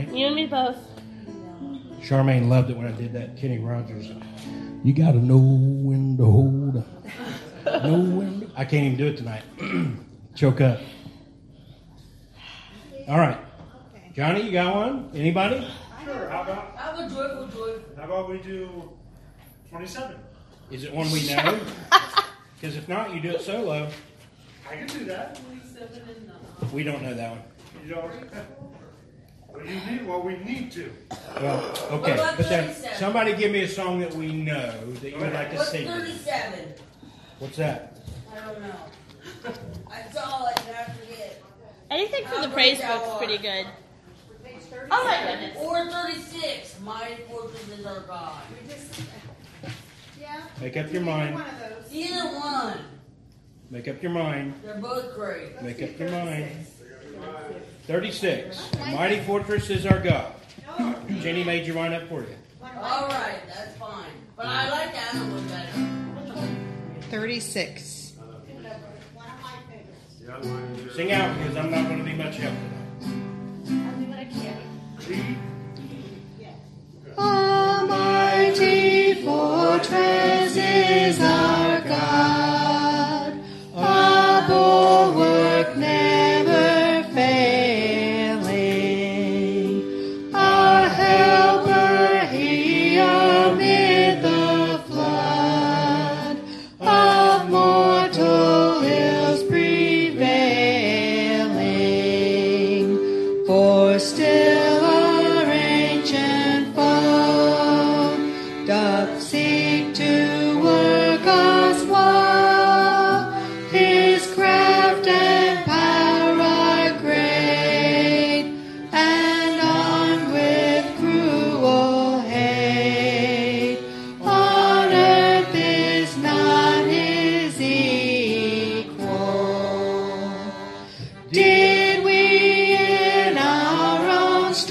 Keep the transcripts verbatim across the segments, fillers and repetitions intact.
tonight. You and me both. Charmaine loved it when I did that Kenny Rogers. You gotta know when to hold up. Know when to... I can't even do it tonight. Choke up. All right. Johnny, you got one? Anybody? Sure. How about? Have a joyful, joyful. How about we do twenty-seven? Is it one we know? Because if not, you do it solo. I can do that. twenty-seven and nine. We don't know that one. You don't. Well, you need. Well, we need to. Well, okay. What about But then thirty-seven? somebody give me a song that we know that you would like to What's sing. thirty-seven? What's that? I don't know. I saw it and I forget. Anything from the praise book's pretty good. Oh my goodness. Or thirty-six. Mighty fortress is our God. Yeah. Make up your mind. One of those. Either one. Make up your mind. They're both great. Make up your mind. thirty-six. Mighty fortress is our God. Jenny made your mind up for you. All right, that's fine. But I like the other one better. thirty-six. One of my favorites. Yeah, mine too. Sing out because I'm not going to be much help tonight. I'll do what I can. G. Almighty fortress is our God, a bulwark never failing, our helper he amid the flood of mortal ills prevailing, for still our ancient foe doth seek to work us woe. His craft and power are great, and armed with cruel hate. On earth is not his equal. Did we in our own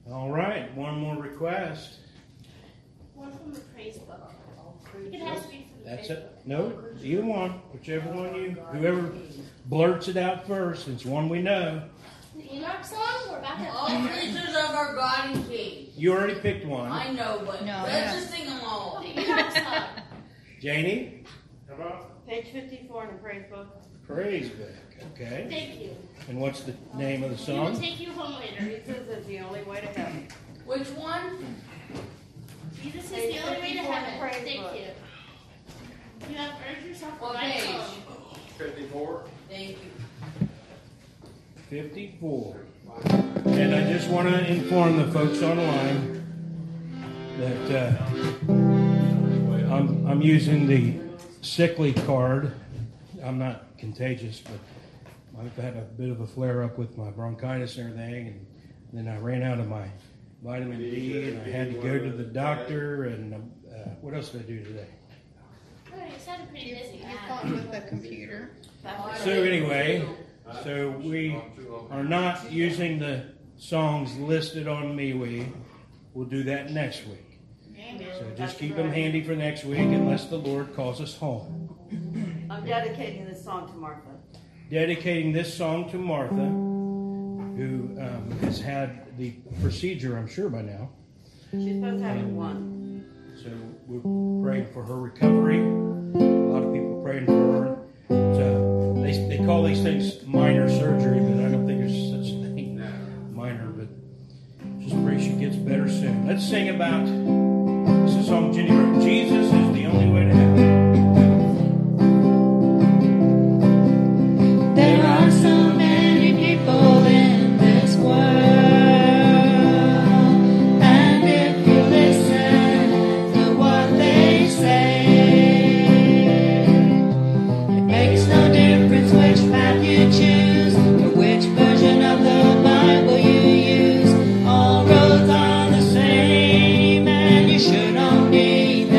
All right, one more request. One from the praise book. It has to be from the That's praise it. No, either one, whichever one you, whoever blurts it out first. It's one we know. book. The Enoch song? We're about to All creatures of our God and King. You already picked one. I know, but No, let's yeah. just sing them all. The Enoch song. Janie, How about? Page fifty-four in the praise book. praise book. Okay. Thank you. And what's the name of the We will song? take you home later. Jesus is the only way to heaven. Which one? Jesus is Page the only way to fifty-four in the heaven. praise Thank book. you. You have earned yourself a What right page? home. Fifty-four? Thank you. fifty-four. And I just want to inform the folks online that uh, I'm, I'm using the sickly card. I'm not contagious, but I've had a bit of a flare up with my bronchitis and everything, and then I ran out of my vitamin D, and I had to go to the doctor. And uh, what else did I do today? Oh, you sounded pretty busy. You fought with the computer. So anyway, so we are not using the songs listed on MeWe. We'll do that next week. So just keep them handy for next week, unless the Lord calls us home. I'm dedicating this song to Martha. Dedicating this song to Martha, who um, has had the procedure, I'm sure by now. She's supposed to have it one. So we're praying for her recovery. A lot of people praying for her. So they, they call these things minor surgery, but I don't think there's such a thing minor. But just pray she gets better soon. Let's sing about, this is a song Jenny wrote, Jesus is the only way to heaven. There are so many people in this world, and if you listen to what they say, it makes no difference which path you choose or which version of the Bible you use. All roads are the same, and you should all need them.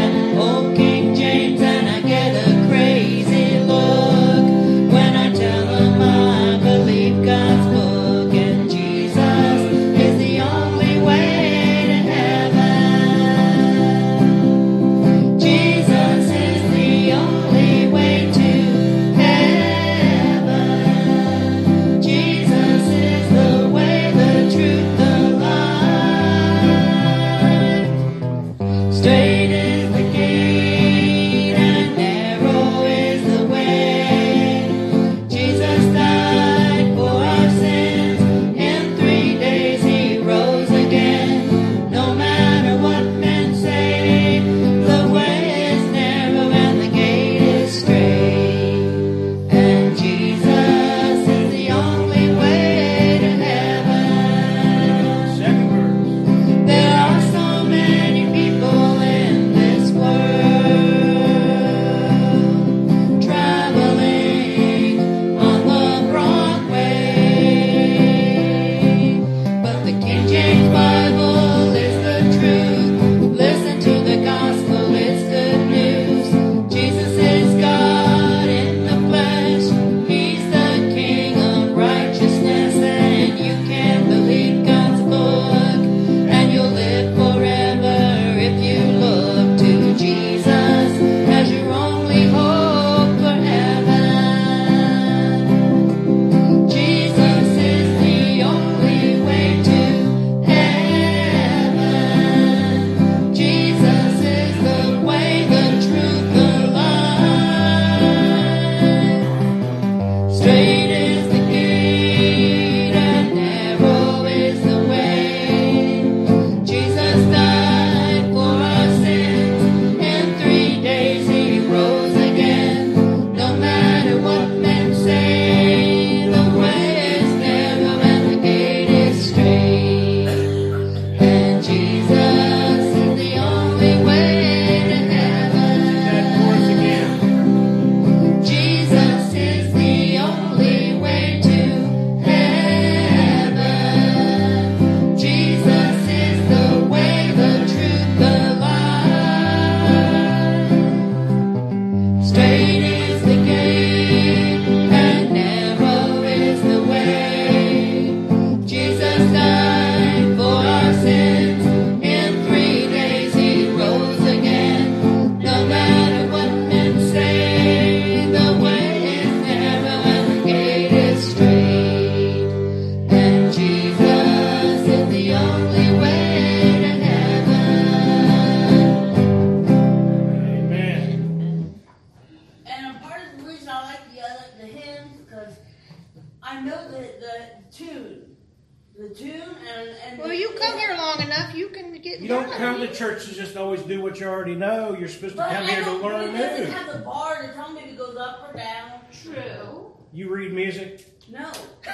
and. Well, you come here long enough, you can get. You don't done. come to church to just always do what you already know. You're supposed to But come I here to don't- learn It doesn't new. have the bar to tell me if it goes up or down. True. You read music? No.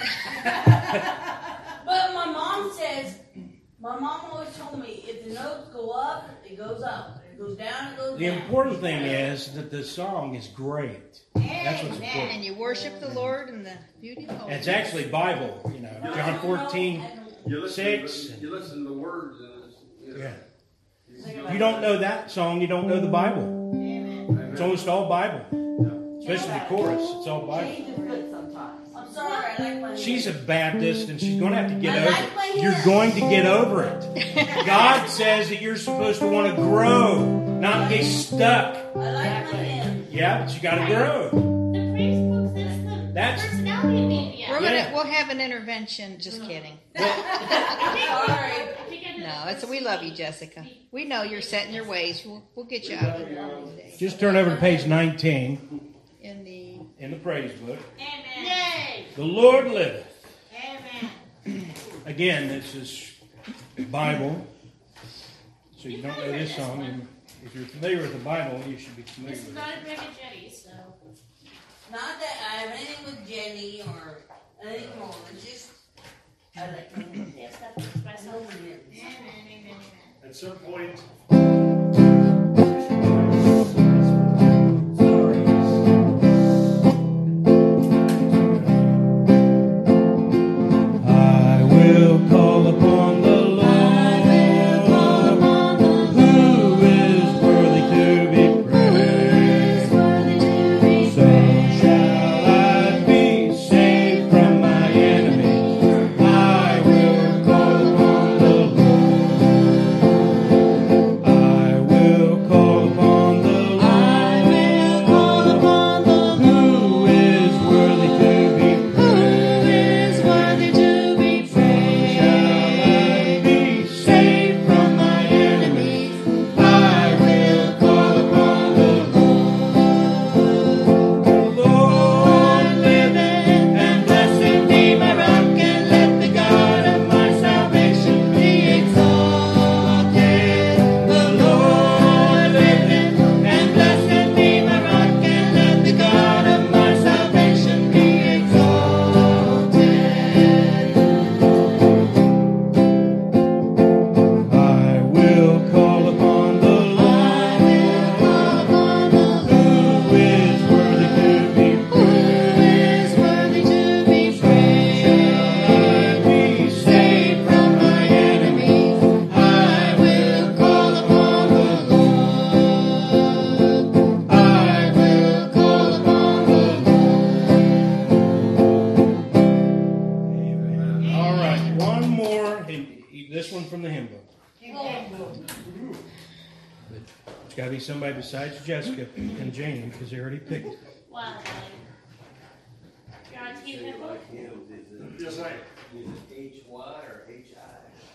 But my mom says, my mom always told me if the notes go up, it goes up. If it goes down, it goes The down. important thing is that the song is great. That's what's important. And you worship the Lord in the beauty of And holiness. it's actually Bible, you know, John fourteen, You listen, six. to, you listen to the words and it's, you know, Yeah. If you don't know that song, you don't know the Bible. It's almost all Bible. Especially the chorus. It's all Bible. Change is good sometimes. I'm sorry, I like my She's a Baptist and she's going to have to get I over like my it. You're hair. going to get over it. God says that you're supposed to want to grow, not get stuck. I like my hand. Yeah, but you got to grow. The praise book says the That's- personality of media. We're Yeah. gonna we'll have an intervention. Just kidding. Sorry. No, it's we love you, Jessica. We know you're set in your ways. We'll, we'll get you out of it today. Just turn over to page nineteen In the in the praise book. Amen. Yay. The Lord liveth. Amen. Again, this is Bible. So you don't know this song. And if you're familiar with the Bible, you should be familiar This is with not it. a Greg and Jetty, so. Not that I have anything with Jenny or anything wrong. It's just, I like my hand. Yes, that's what I I saw. know my hand. Amen, amen, amen. at some point. I will call upon the Lord, who is worthy to be praised. So shall I be saved from my enemies. I will call upon the Lord. I will call upon the Lord, who is worthy to be praised. Shall I be saved from my enemies? I will call upon the Lord. The Lord liveth, and blessed be my rock, and let the God of my salvation be exalted. The Lord liveth, and blessed be my rock, and let the God of my salvation be exalted. I will call upon the Lord, who is worthy to be praised. Shall I be saved from my enemies? I will call upon the Lord. I will call upon the Lord. All right, one more. This one from the hymn book. It's got to be somebody besides Jessica and Janie because they already picked it. Wow. You're on team Hippo? Yes, I am. H Y or H I?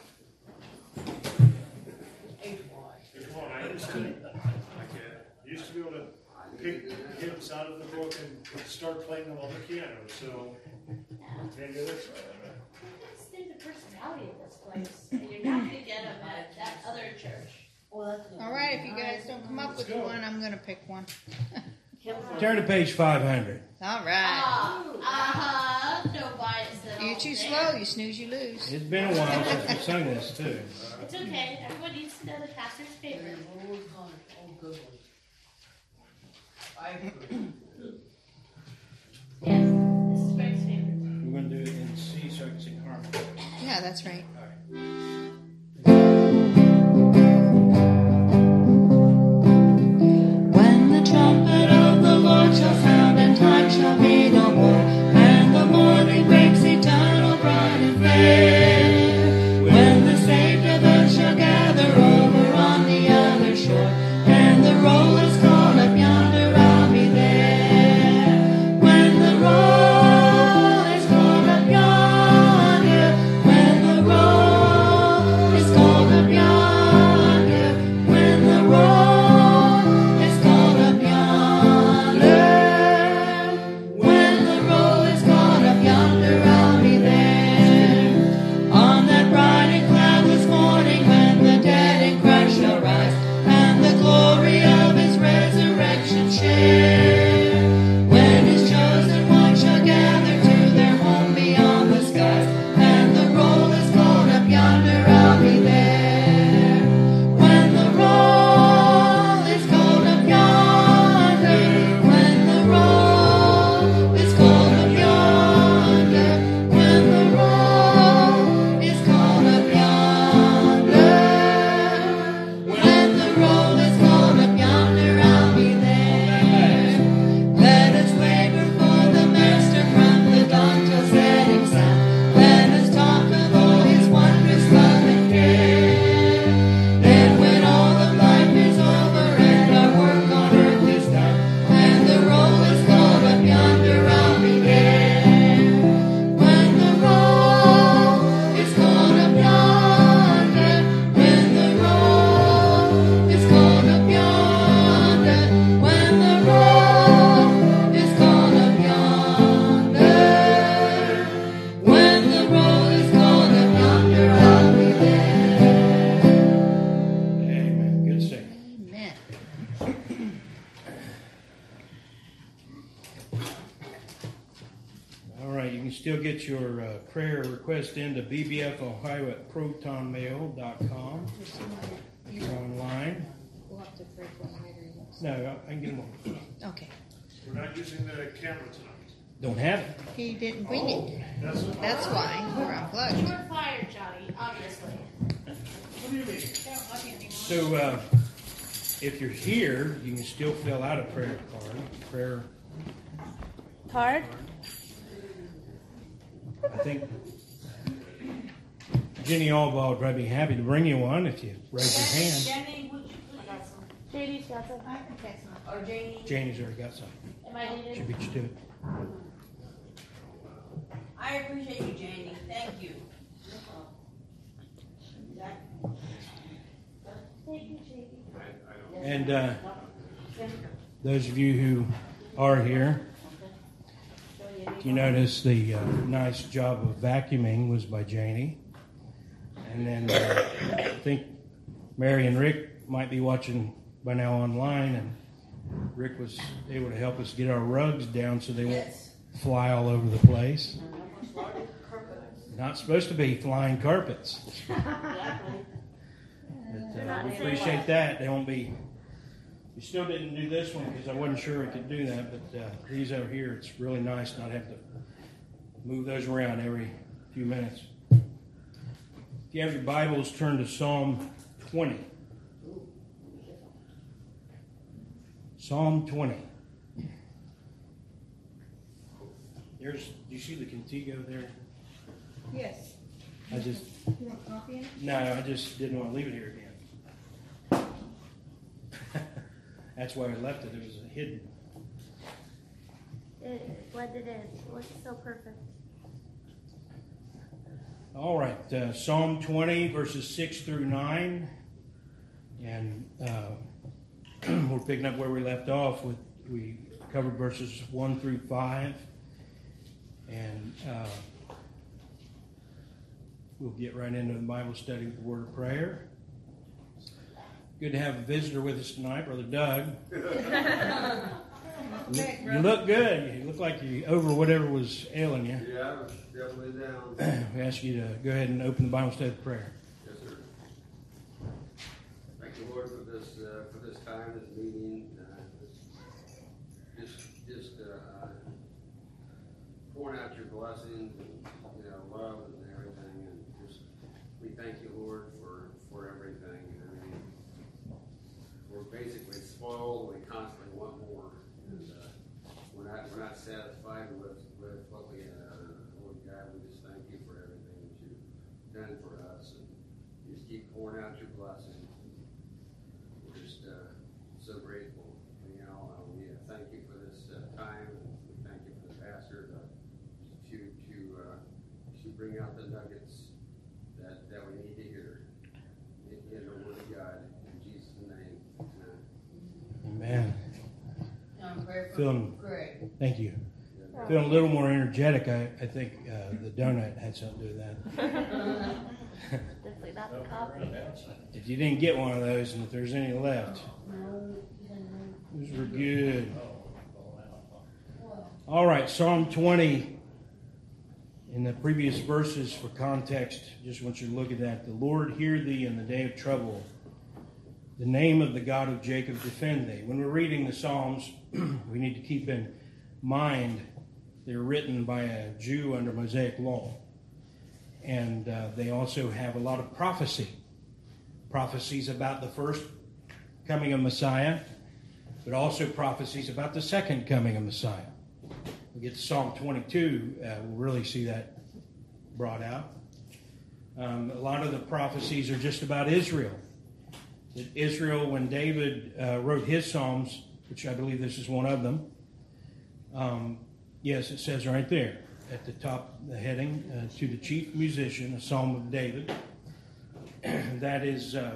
Come on, I used to, I used to be able to pick hymns out of the book and start playing them on the piano, so can't do this. Let's think the personality of this place. And you're not going to get them at that other church. Well, that's good. All right, if you guys don't come up with one, I'm gonna pick one. Turn to page five hundred. All right. Ah, uh-huh. No bias at all. You too there. slow, you snooze, you lose. It's been a while since we sung this too. It's okay. Everyone needs to know the pastor's favorite. Oh, God. Oh, good one. Yes, this is Greg's favorite. We're going to do it in C so I can sing harmony. Yeah, that's right. When the trumpet of the Lord shall sound, and time shall be no more, and the morning breaks eternal, bright and fair. When the saved of earth shall gather over on the other shore, and the roll is called up yonder, I'll be there. When the roll is called up yonder, when the roll get your uh, prayer request into B B F Ohio at proton mail dot com. It's online. We'll have to pray for him later. No, I can get them all. Okay. We're not using the camera tonight. Don't have it. He didn't bring it. That's what, That's why we're unplugged. You're fired, Johnny, obviously. what do you mean? Don't love you anymore. So, uh, if you're here, you can still fill out a prayer card. Prayer. Card? I think Jenny Allball would probably be happy to bring you one if you raise your hand. Jenny, would you please? J D's got some. I can take some. Or Janie? Janie's already got some. Am I needed? Should beat you to it. I appreciate you, Janie. Thank you. Thank you, J D. And uh, those of you who are here, you notice the uh, nice job of vacuuming was by Janie. And then uh, I think Mary and Rick might be watching by now online, and Rick was able to help us get our rugs down so they won't Yes. fly all over the place. Not supposed to be flying carpets. But, uh, we appreciate that. They won't be. We still didn't do this one because I wasn't sure we could do that. But uh, these over here, it's really nice not have to move those around every few minutes. If you have your Bibles, turn to Psalm twenty. Psalm twenty. There's. Do you see the Contigo there? Yes. I just. You want coffee in it? No, I just didn't want to leave it here again. That's why I left it. It was hidden. It, what it is. It looks so perfect. All right, uh, Psalm twenty, verses six through nine. And uh, we're picking up where we left off. With We covered verses one through five. And uh, we'll get right into the Bible study with the word of prayer. Good to have a visitor with us tonight, Brother Doug. you, you look good. You look like you over whatever was ailing you. Yeah, I was definitely down. We ask you to go ahead and open the Bible study with prayer. Yes, sir. Thank you, Lord, for this uh, for this time, this meeting. Uh, just just uh, pouring out your blessings and you know love and everything, and just we thank you, Lord, for for everything. I mean, we're basically spoiled. We constantly want more, and uh, we're not we're not satisfied with with what we have. Lord God, we just thank you for everything that you've done for us, and you just keep pouring out your blessing. We're just uh, so grateful. You know, uh, we uh, thank you for this uh, time, and we thank you for the pastor to to to, uh, to bring out the nuggets that, that we need to hear in, in the Word of God. In Jesus' name, amen. Amen. Um, pray for Feeling, Greg. thank you. Feeling a little more energetic. I, I think uh, the donut had something to do with that. Definitely not the coffee. If you didn't get one of those, and if there's any left, those were good. All right, Psalm twenty. In the previous verses, for context, just want you to look at that. The Lord hear thee in the day of trouble. The name of the God of Jacob defend thee. When we're reading the Psalms, we need to keep in mind they're written by a Jew under Mosaic law. And uh, they also have a lot of prophecy. Prophecies about the first coming of Messiah, but also prophecies about the second coming of Messiah. We get to Psalm twenty-two, uh, we'll really see that brought out. Um, a lot of the prophecies are just about Israel. That Israel, when David uh, wrote his Psalms, which I believe this is one of them, um, yes, it says right there at the top of the heading, uh, to the chief musician, a Psalm of David. That is, uh,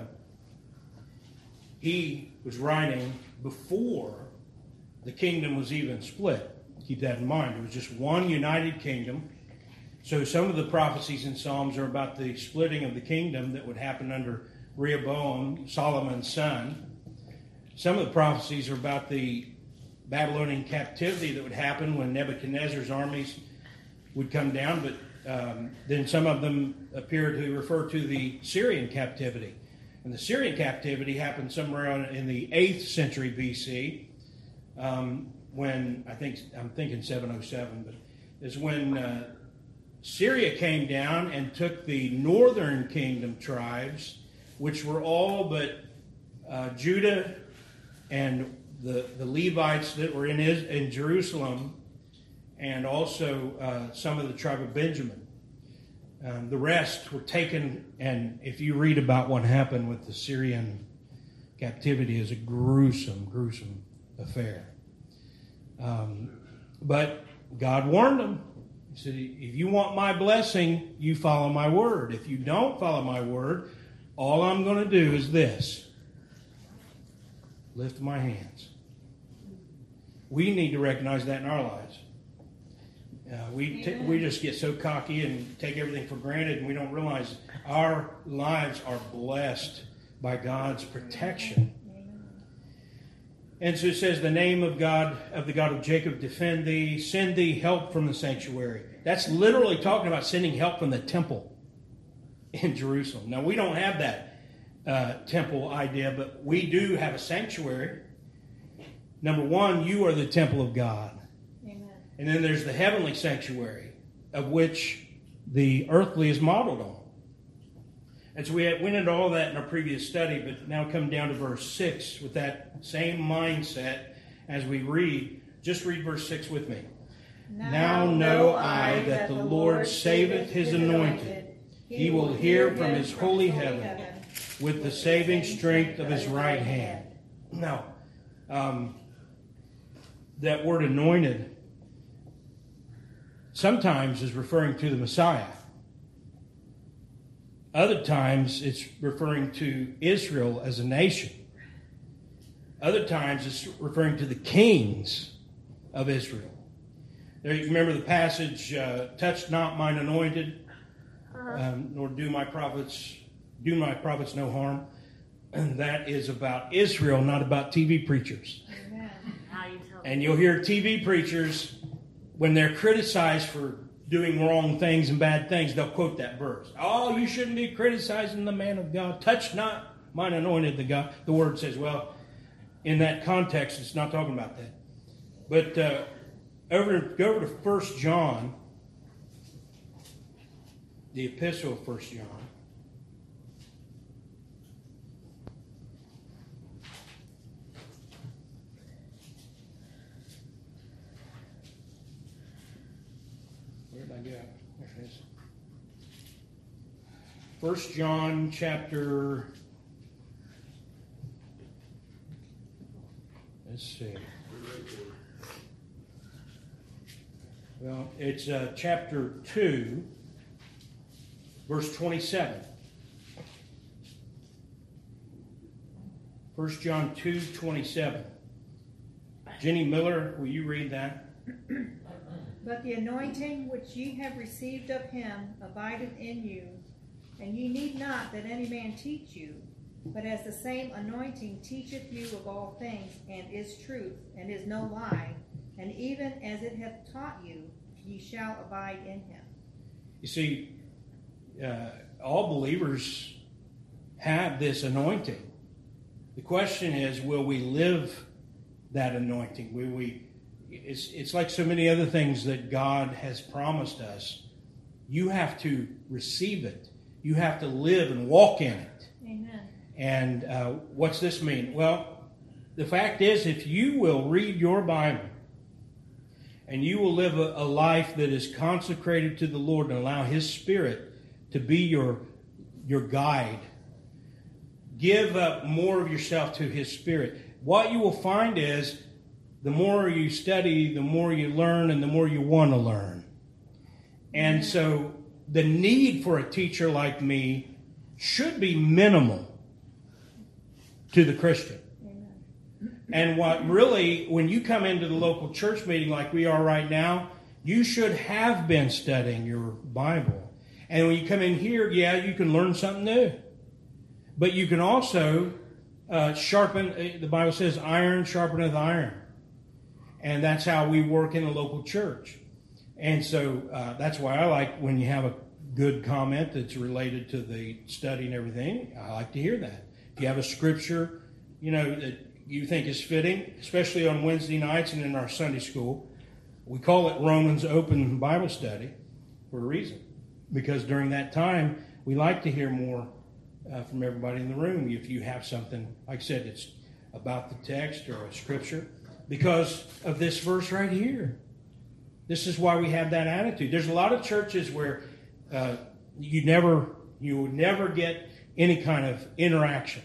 he was writing before the kingdom was even split. Keep that in mind. It was just one united kingdom. So some of the prophecies in Psalms are about the splitting of the kingdom that would happen under Rehoboam, Solomon's son. Some of the prophecies are about the Babylonian captivity that would happen when Nebuchadnezzar's armies would come down, but um, then some of them appear to refer to the Syrian captivity. And the Syrian captivity happened somewhere in the eighth century B C, um, when, I think, I'm thinking seven oh seven, but is when uh, Syria came down and took the northern kingdom tribes, which were all but uh, Judah and the, the Levites that were in, in Jerusalem, and also uh, some of the tribe of Benjamin. Um, the rest were taken, and if you read about what happened with the Syrian captivity, is a gruesome, gruesome affair. Um, but God warned them. He said, if you want my blessing, you follow my word. If you don't follow my word, all I'm going to do is this: lift my hands. We need to recognize that in our lives. Uh, we t- we just get so cocky and take everything for granted, and we don't realize our lives are blessed by God's protection. And so it says, the name of God, of the God of Jacob, defend thee, send thee help from the sanctuary. That's literally talking about sending help from the temple in Jerusalem. Now, we don't have that uh, temple idea, but we do have a sanctuary. Number one, you are the temple of God. And then there's the heavenly sanctuary, of which the earthly is modeled on. And so we had, went into all that in our previous study, but now come down to verse six with that same mindset as we read. Just read verse six with me. Now, now know I that the Lord saveth his anointed. He will hear from his holy heaven with the saving strength of his right hand. Now, um, that word anointed sometimes is referring to the Messiah. Other times it's referring to Israel as a nation. Other times it's referring to the kings of Israel. There, you remember the passage, uh, touch not mine anointed, um, nor do my prophets, do my prophets no harm. And that is about Israel, not about T V preachers. Amen. And you'll hear T V preachers, when they're criticized for doing wrong things and bad things, they'll quote that verse. Oh, you shouldn't be criticizing the man of God. Touch not mine anointed, the God. The word says, well, in that context, it's not talking about that. But uh, over, go over to First John, the epistle of First John. First John chapter, let's see. Well, it's uh, chapter two, verse twenty-seven. First John two, twenty-seven. Jenny Miller, will you read that? But the anointing which ye have received of him abideth in you, and ye need not that any man teach you, but as the same anointing teacheth you of all things, and is truth, and is no lie, and even as it hath taught you, ye shall abide in him. You see, uh, all believers have this anointing. The question is, will we live that anointing? Will we? It's, it's like so many other things that God has promised us. You have to receive it. You have to live and walk in it. Amen. And uh, what's this mean? Well, the fact is, if you will read your Bible and you will live a, a life that is consecrated to the Lord and allow His Spirit to be your, your guide, give up more of yourself to His Spirit, what you will find is the more you study, the more you learn, and the more you want to learn. And so the need for a teacher like me should be minimal to the Christian. Amen. And what really, when you come into the local church meeting like we are right now, you should have been studying your Bible. And when you come in here, yeah, you can learn something new. But you can also uh, sharpen, the Bible says, iron sharpeneth iron. And that's how we work in the local church. And so uh, that's why I like when you have a good comment that's related to the study and everything. I like to hear that. If you have a scripture, you know, that you think is fitting, especially on Wednesday nights and in our Sunday school, we call it Romans Open Bible Study for a reason. Because during that time, we like to hear more uh, from everybody in the room. If you have something, like I said, it's about the text or a scripture, because of this verse right here. This is why we have that attitude. There's a lot of churches where uh, you never, you would never get any kind of interaction.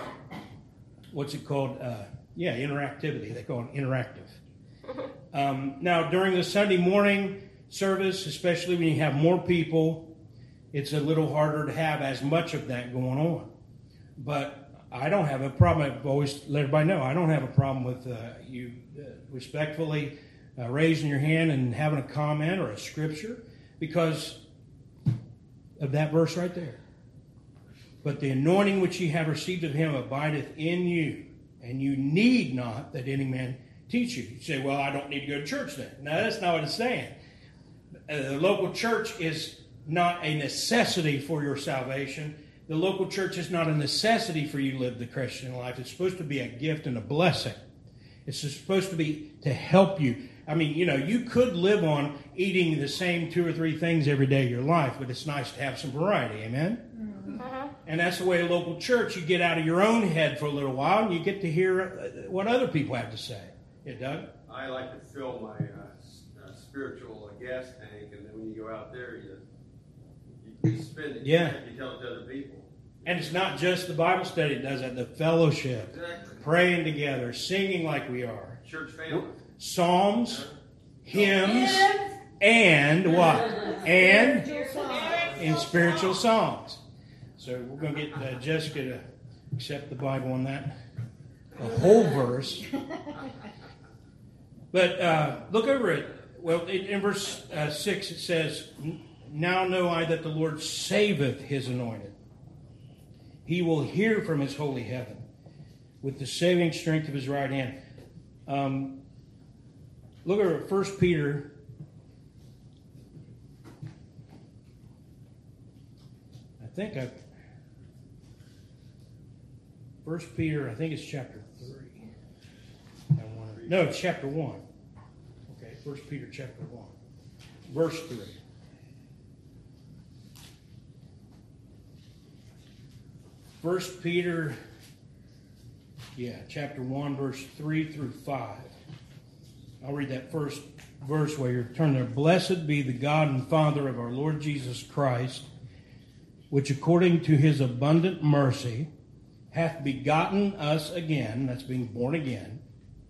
What's it called? Uh, yeah, interactivity. They call it interactive. Um, now, during the Sunday morning service, especially when you have more people, it's a little harder to have as much of that going on. But I don't have a problem. I've always let everybody know I don't have a problem with uh, you uh, respectfully uh, raising your hand and having a comment or a scripture because of that verse right there. But the anointing which ye have received of him abideth in you, and you need not that any man teach you. You say, well, I don't need to go to church then. No, that's not what it's saying. Uh, the local church is not a necessity for your salvation. The local church is not a necessity for you to live the Christian life. It's supposed to be a gift and a blessing. It's supposed to be to help you. I mean, you know, you could live on eating the same two or three things every day of your life, but it's nice to have some variety. Amen? Mm-hmm. Uh-huh. And that's the way a local church, you get out of your own head for a little while and you get to hear what other people have to say. Yeah, Doug? I like to fill my uh, uh, spiritual uh, gas tank, and then when you go out there, you, you, you spend it. Yeah. You tell it to other people. And it's not just the Bible study that does that, the fellowship, Exactly. praying together, singing like we are. Church family. Psalms, hymns, and what? And in spiritual songs. So we're going to get uh, Jessica to accept the Bible on that. The whole verse. But uh, look over it. Well, in, in verse uh, six it says, now know I that the Lord saveth his anointed. He will hear from his holy heaven with the saving strength of his right hand. Um, look at First Peter. I think I. First Peter, I think it's chapter three. I wanna, no, it's chapter one. Okay, First Peter chapter one, verse three. First Peter, yeah, chapter one, verse three through five. I'll read that first verse while you're turning there. Blessed be the God and Father of our Lord Jesus Christ, which according to his abundant mercy hath begotten us again, that's being born again,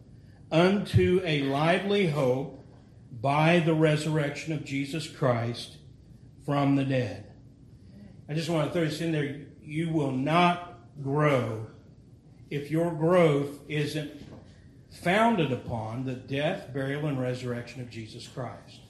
unto a lively hope by the resurrection of Jesus Christ from the dead. I just want to throw this in there. You will not grow if your growth isn't founded upon the death, burial, and resurrection of Jesus Christ.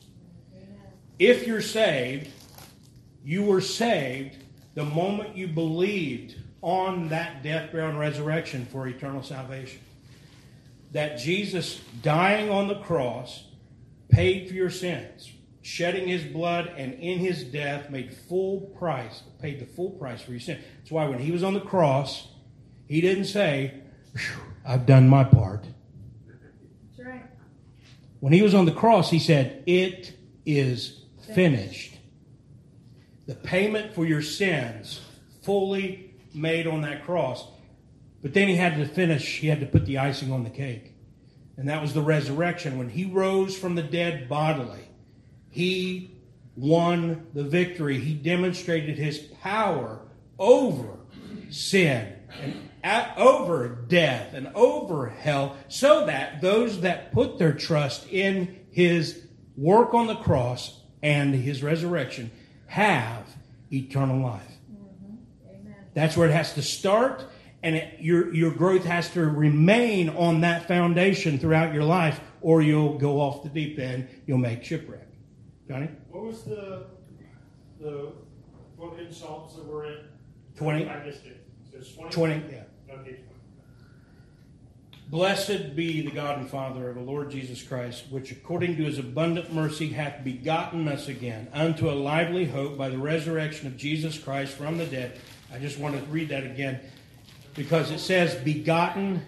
If you're saved, you were saved the moment you believed on that death, burial, and resurrection for eternal salvation. That Jesus dying on the cross paid for your sins, shedding his blood, and in his death made full price, paid the full price for your sin. That's why when he was on the cross, he didn't say, I've done my part. That's right. When he was on the cross, he said, it is finished. The payment for your sins fully made on that cross. But then he had to finish, he had to put the icing on the cake. And that was the resurrection. When he rose from the dead bodily, he won the victory. He demonstrated his power over sin and at, over death and over hell, so that those that put their trust in his work on the cross and his resurrection have eternal life. Mm-hmm. Amen. That's where it has to start, and it, your your growth has to remain on that foundation throughout your life, or you'll go off the deep end. You'll make shipwreck. Johnny? What was the the book in Psalms that we're in? twenty. I missed it. So it's twenty. twenty, yeah. Okay. Blessed be the God and Father of the Lord Jesus Christ, which according to his abundant mercy hath begotten us again unto a lively hope by the resurrection of Jesus Christ from the dead. I just want to read that again because it says begotten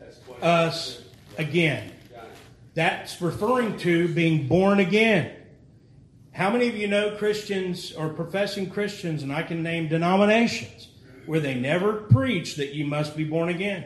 us again. That's referring to being born again. How many of you know Christians or professing Christians, and I can name denominations, where they never preach that you must be born again?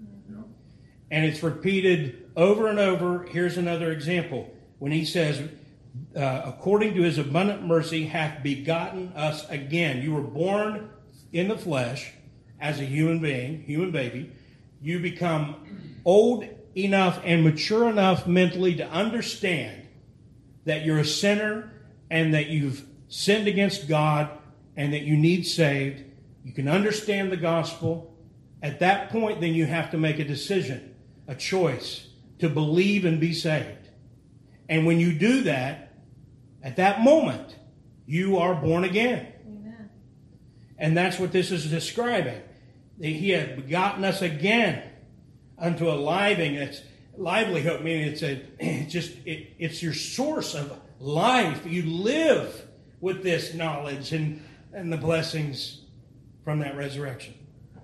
And it's repeated over and over. Here's another example. When he says, uh, according to his abundant mercy hath begotten us again. You were born in the flesh as a human being, human baby. You become old enough and mature enough mentally to understand that you're a sinner and that you've sinned against God and that you need saved. You can understand the gospel. At that point, then you have to make a decision. A choice to believe and be saved. And when you do that, at that moment, you are born again. Amen. And that's what this is describing. He had begotten us again unto a living, it's livelihood, meaning it's a it's just it, it's your source of life. You live with this knowledge and, and the blessings from that resurrection.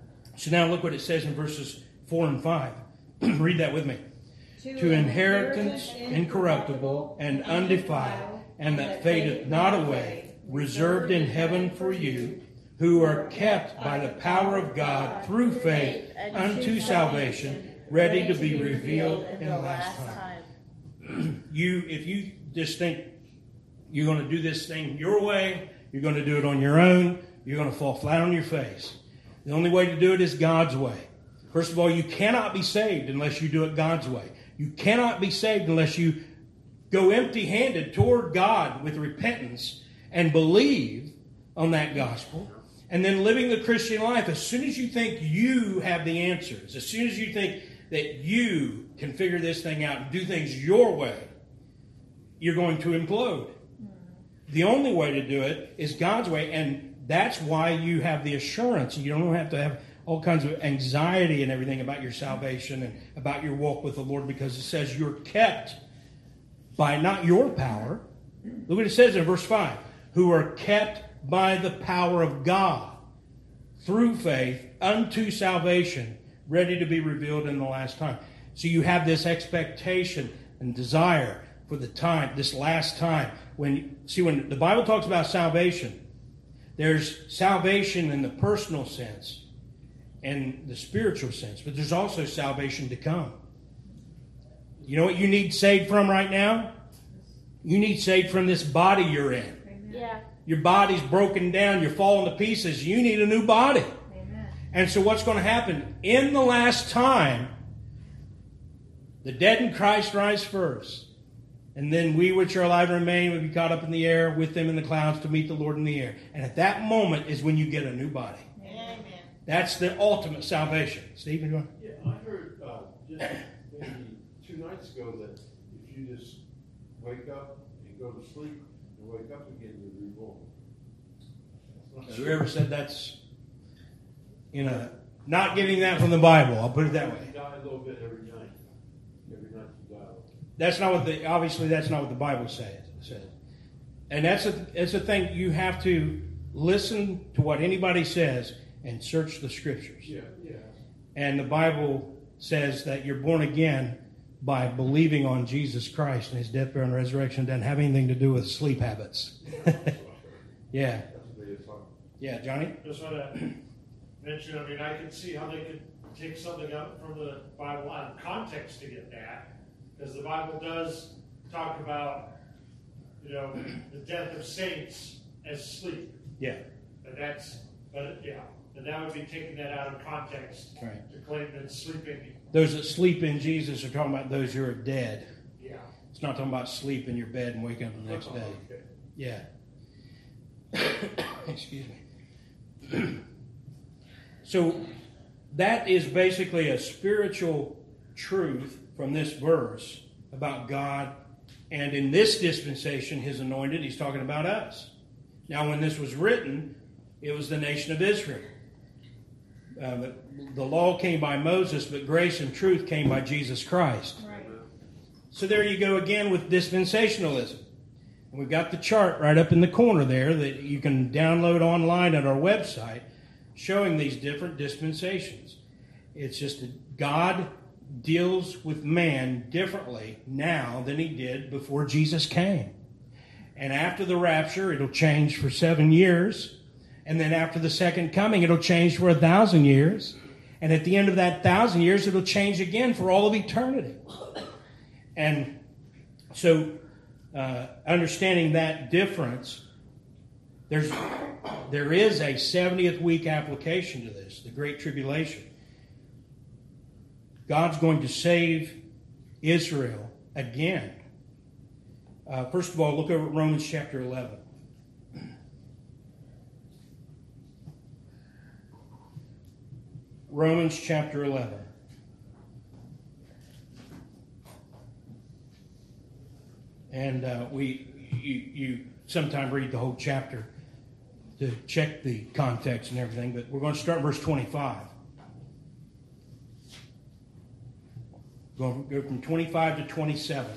So now look what it says in verses four and five. Read that with me. To, to inheritance incorruptible and undefiled, and that fadeth not away, reserved in heaven for you, who are kept by the power of God through faith unto salvation, ready to be revealed in the last time. You, if you just think you're going to do this thing your way, you're going to do it on your own, you're going to fall flat on your face. The only way to do it is God's way. First of all, you cannot be saved unless you do it God's way. You cannot be saved unless you go empty-handed toward God with repentance and believe on that gospel. And then living the Christian life, as soon as you think you have the answers, as soon as you think that you can figure this thing out and do things your way, you're going to implode. The only way to do it is God's way, and that's why you have the assurance. You don't have to have all kinds of anxiety and everything about your salvation and about your walk with the Lord, because it says you're kept by not your power. Look what it says in verse five. Who are kept by the power of God through faith unto salvation, ready to be revealed in the last time. So you have this expectation and desire for the time, this last time. When see, when the Bible talks about salvation, there's salvation in the personal sense and the spiritual sense, but there's also salvation to come. You know what you need saved from right now? You need saved from this body you're in. Yeah. Your body's broken down. You're falling to pieces. You need a new body. Amen. And so what's going to happen? In the last time, the dead in Christ rise first. And then we which are alive and remain will be caught up in the air with them in the clouds to meet the Lord in the air. And at that moment is when you get a new body. Amen. That's the ultimate salvation. Stephen, you want? Yeah, I heard uh, just maybe two nights ago that if you just wake up and go to sleep and wake up again, you're reborn. Have you ever said that's, you know, not getting that from the Bible? I'll put it that way. You die a little bit every night. Every night you die. That's not what the, obviously that's not what the Bible says. says. And that's a, it's a thing, you have to listen to what anybody says and search the scriptures. Yeah, yeah. And the Bible says that you're born again by believing on Jesus Christ and his death, burial, and resurrection. It doesn't have anything to do with sleep habits. Yeah. Yeah, Johnny? Just want to mention, I mean, I can see how they could take something out from the Bible out of context to get that. Because the Bible does talk about, you know, the death of saints as sleep. Yeah. And that's, but yeah, and that would be taking that out of context Right. to claim that sleeping. Those that sleep in Jesus are talking about those who are dead. Yeah. It's not talking about sleep in your bed and waking up the next day. Okay. Yeah. Excuse me. So that is basically a spiritual truth from this verse about God. And in this dispensation, his anointed, he's talking about us. Now, when this was written, it was the nation of Israel. Uh, the, the law came by Moses, but grace and truth came by Jesus Christ. Right. So there you go again with dispensationalism. And we've got the chart right up in the corner there that you can download online at our website showing these different dispensations. It's just that God deals with man differently now than he did before Jesus came. And after the rapture, it'll change for seven years. And then after the second coming, it'll change for a thousand years. And at the end of that thousand years, it'll change again for all of eternity. And so, uh, understanding that difference, there's there is a seventieth week application to this, the Great Tribulation. God's going to save Israel again. Uh, first of all, look over at Romans chapter eleven. Romans chapter eleven. And uh, we, you, you sometime read the whole chapter to check the context and everything, but we're going to start in verse twenty-five. Go, go from twenty-five to twenty-seven.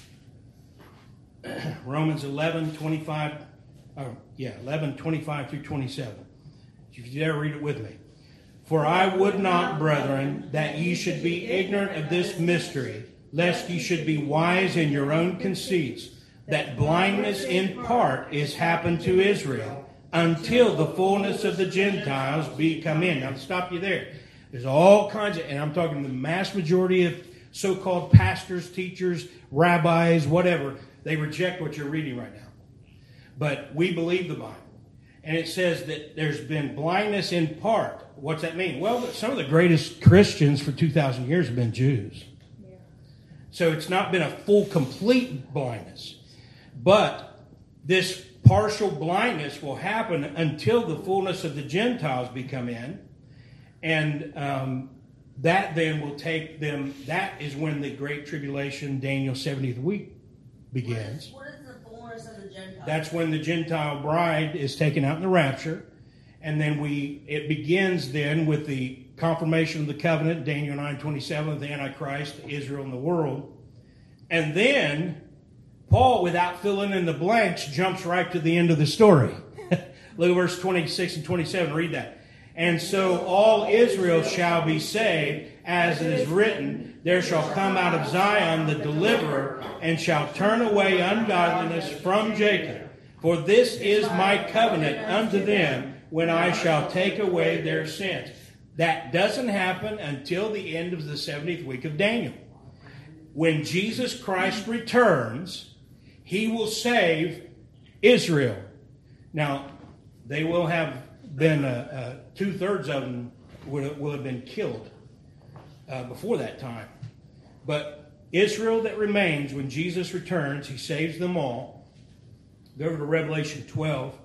Romans eleven, twenty-five, oh, yeah, eleven, twenty-five through twenty-seven. If you dare read it with me. For I would not, brethren, that ye should be ignorant of this mystery, lest ye should be wise in your own conceits, that blindness in part is happened to Israel, until the fullness of the Gentiles be come in. Now, I'll stop you there. There's all kinds of, and I'm talking the mass majority of so-called pastors, teachers, rabbis, whatever, they reject what you're reading right now. But we believe the Bible. And it says that there's been blindness in part. What's that mean? Well, some of the greatest Christians for two thousand years have been Jews. Yeah. So it's not been a full, complete blindness. But this partial blindness will happen until the fullness of the Gentiles be come in. And um, that then will take them, that is when the Great Tribulation, Daniel's seventieth week begins. What is, what is the fullness of the Gentiles? That's when the Gentile bride is taken out in the rapture. And then we, it begins then with the confirmation of the covenant, Daniel nine twenty-seven, the Antichrist, Israel and the world. And then Paul, without filling in the blanks, jumps right to the end of the story. Look at verse twenty-six and twenty-seven, read that. And so all Israel shall be saved, as it is written, there shall come out of Zion the deliverer, and shall turn away ungodliness from Jacob. For this is my covenant unto them, when I shall take away their sins. That doesn't happen until the end of the seventieth week of Daniel. When Jesus Christ returns, he will save Israel. Now, they will have been, uh, uh, two-thirds of them will, will have been killed uh, before that time. But Israel that remains, when Jesus returns, he saves them all. Go over to Revelation twelve.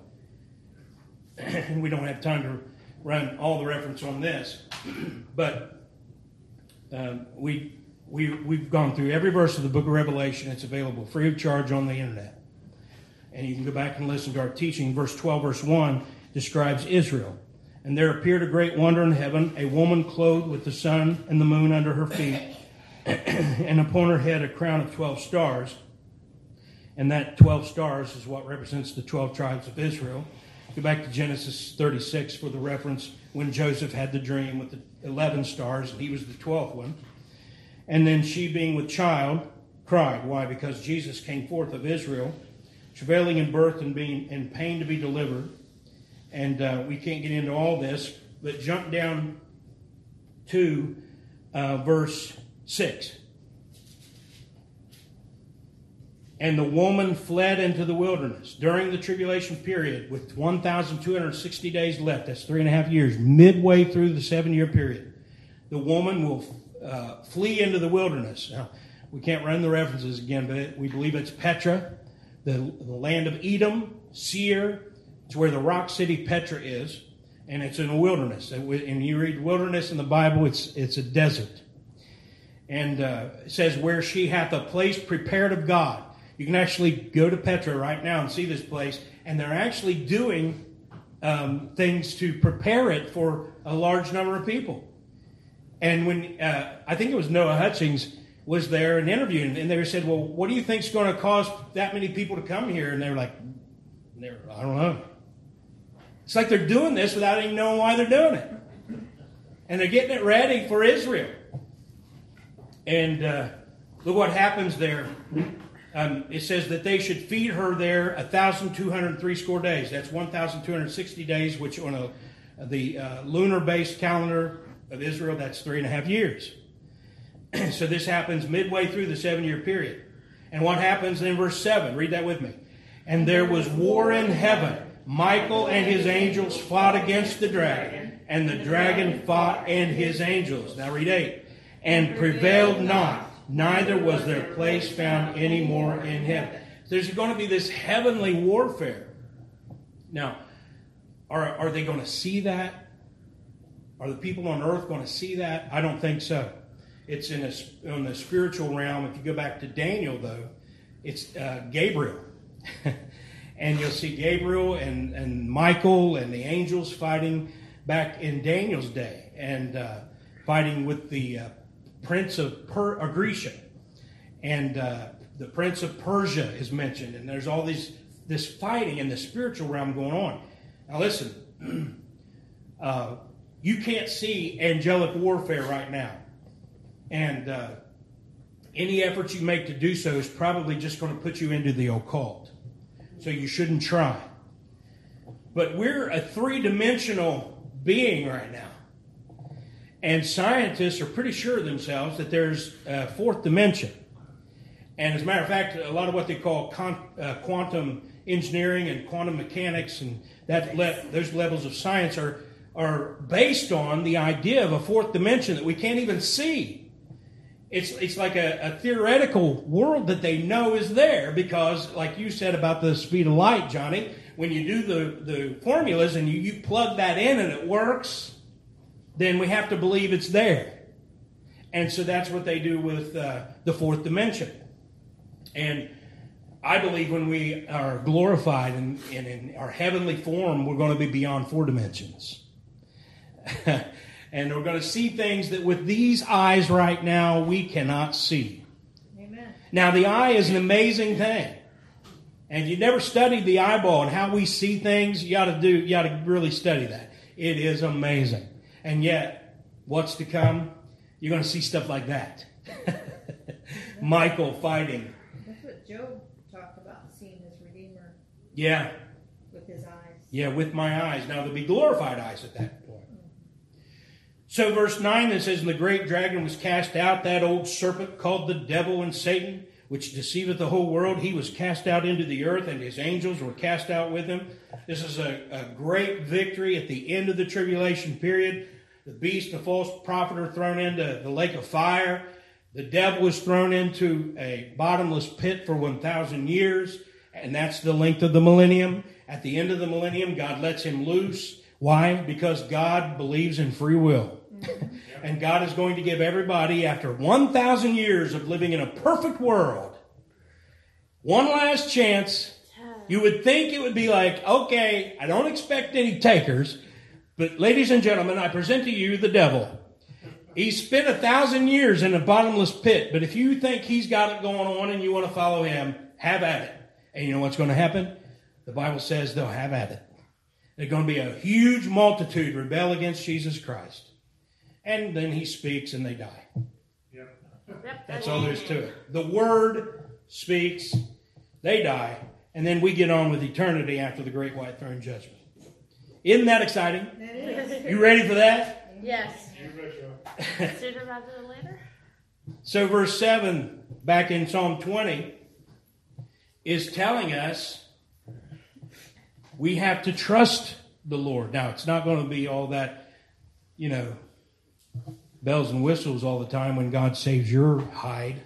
We don't have time to run all the reference on this, but um, we, we, we've gone through every verse of the book of Revelation. It's available free of charge on the internet. And you can go back and listen to our teaching. Verse twelve, verse one describes Israel. And there appeared a great wonder in heaven, a woman clothed with the sun and the moon under her feet, and upon her head a crown of twelve stars. And that twelve stars is what represents the twelve tribes of Israel. Go back to Genesis thirty-six for the reference when Joseph had the dream with the eleven stars, and he was the twelfth one. And then she, being with child, cried. Why? Because Jesus came forth of Israel, travailing in birth and being in pain to be delivered. And uh, we can't get into all this, but jump down to uh, verse six. And the woman fled into the wilderness during the tribulation period with one thousand two hundred sixty days left. That's three and a half years, midway through the seven-year period. The woman will uh, flee into the wilderness. Now, we can't run the references again, but we believe it's Petra, the, the land of Edom, Seir. It's where the rock city Petra is, and it's in a wilderness. And you read wilderness in the Bible, it's, it's a desert. And uh, it says, where she hath a place prepared of God. You can actually go to Petra right now and see this place, and they're actually doing um, things to prepare it for a large number of people. And when, uh, I think it was Noah Hutchings was there and interviewed, and they said, well, what do you think is going to cause that many people to come here? And they were like, they were, I don't know. It's like they're doing this without even knowing why they're doing it. And they're getting it ready for Israel. And uh, look what happens there. Um, it says that they should feed her there one thousand two hundred three score days. That's one thousand two hundred sixty days, which on a, the uh, lunar-based calendar of Israel, that's three and a half years. So this happens midway through the seven-year period. And what happens in verse seven? Read that with me. And there was war in heaven. Michael and his angels fought against the dragon, and the dragon fought and his angels. Now read eight. And prevailed not, neither was their place found any more in heaven. There's going to be this heavenly warfare. Now, are, are they going to see that? Are the people on earth going to see that? I don't think so. It's in a, in the spiritual realm. If you go back to Daniel, though, it's uh, Gabriel. And you'll see Gabriel and, and Michael and the angels fighting back in Daniel's day, and uh, fighting with the uh, prince of per- or Grecia. And uh, the prince of Persia is mentioned. And there's all these this fighting in the spiritual realm going on. Now listen, uh, you can't see angelic warfare right now. And uh, any effort you make to do so is probably just going to put you into the occult. So you shouldn't try. But we're a three-dimensional being right now. And scientists are pretty sure of themselves that there's a fourth dimension. And as a matter of fact, a lot of what they call con- uh, quantum engineering and quantum mechanics and that le- those levels of science are, are based on the idea of a fourth dimension that we can't even see. It's it's like a, a theoretical world that they know is there because, like you said about the speed of light, Johnny, when you do the, the formulas and you, you plug that in and it works, then we have to believe it's there. And so that's what they do with uh, the fourth dimension. And I believe when we are glorified and in, in, in our heavenly form, we're going to be beyond four dimensions. And we're going to see things that with these eyes right now, we cannot see. Amen. Now, the eye is an amazing thing. And if you never studied the eyeball and how we see things, you ought to do, you ought to really study that. It is amazing. And yet, what's to come? You're going to see stuff like that. Michael fighting. That's what Job talked about, seeing his Redeemer. Yeah. With his eyes. Yeah, with my eyes. Now, there'll be glorified eyes at that point. So verse nine, it says, and the great dragon was cast out, that old serpent called the devil and Satan, which deceiveth the whole world. He was cast out into the earth, and his angels were cast out with him. This is a, a great victory at the end of the tribulation period. The beast, the false prophet, are thrown into the lake of fire. The devil is thrown into a bottomless pit for one thousand years, and that's the length of the millennium. At the end of the millennium, God lets him loose. Why? Because God believes in free will. And God is going to give everybody, after one thousand years of living in a perfect world, one last chance. You would think it would be like, okay, I don't expect any takers, but ladies and gentlemen, I present to you the devil. He spent a thousand years in a bottomless pit, but if you think he's got it going on and you want to follow him, have at it. And you know what's going to happen? The Bible says they'll have at it. There's going to be a huge multitude rebel against Jesus Christ. And then he speaks and they die. Yep. That's all there is to it. The Word speaks, they die, and then we get on with eternity after the great white throne judgment. Isn't that exciting? That is. You ready for that? Yes. You Sooner rather than later. So verse seven, back in Psalm twenty, is telling us we have to trust the Lord. Now, it's not going to be all that, you know, bells and whistles all the time when God saves your hide.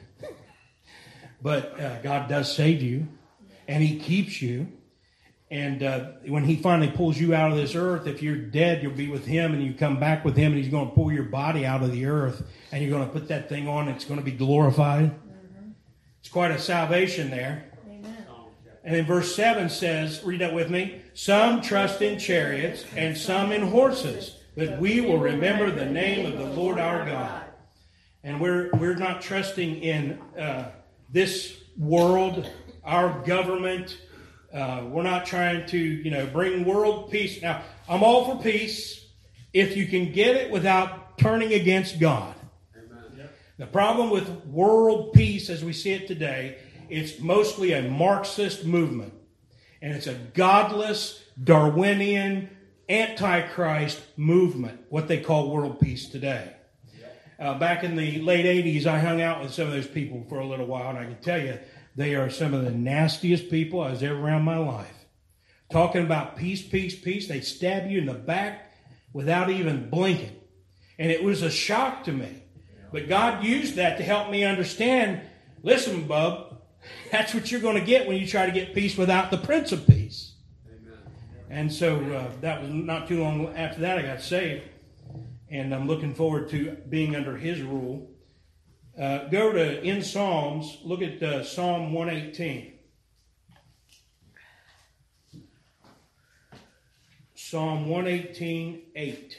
But uh, God does save you, and He keeps you. And uh, when He finally pulls you out of this earth, if you're dead, you'll be with Him, and you come back with Him, and He's going to pull your body out of the earth, and you're going to put that thing on, and it's going to be glorified. Mm-hmm. It's quite a salvation there. Amen. And then verse seven says, read that with me, some trust in chariots and some in horses, but we will remember the name of the Lord our God. And we're we're not trusting in uh, this world, our government. Uh, we're not trying to, you know, bring world peace. Now, I'm all for peace if you can get it without turning against God. Amen. The problem with world peace as we see it today, it's mostly a Marxist movement. And it's a godless, Darwinian, antichrist movement, what they call world peace today. Uh, back in the late eighties, I hung out with some of those people for a little while, and I can tell you, they are some of the nastiest people I was ever around in my life. Talking about peace, peace, peace. They stab you in the back without even blinking. And it was a shock to me. But God used that to help me understand, listen, bub, that's what you're going to get when you try to get peace without the Prince of Peace. Amen. And so uh, that was not too long after that I got saved. And I'm looking forward to being under His rule. Uh, go to, in Psalms, look at uh, Psalm one eighteen. Psalm one eighteen, eight.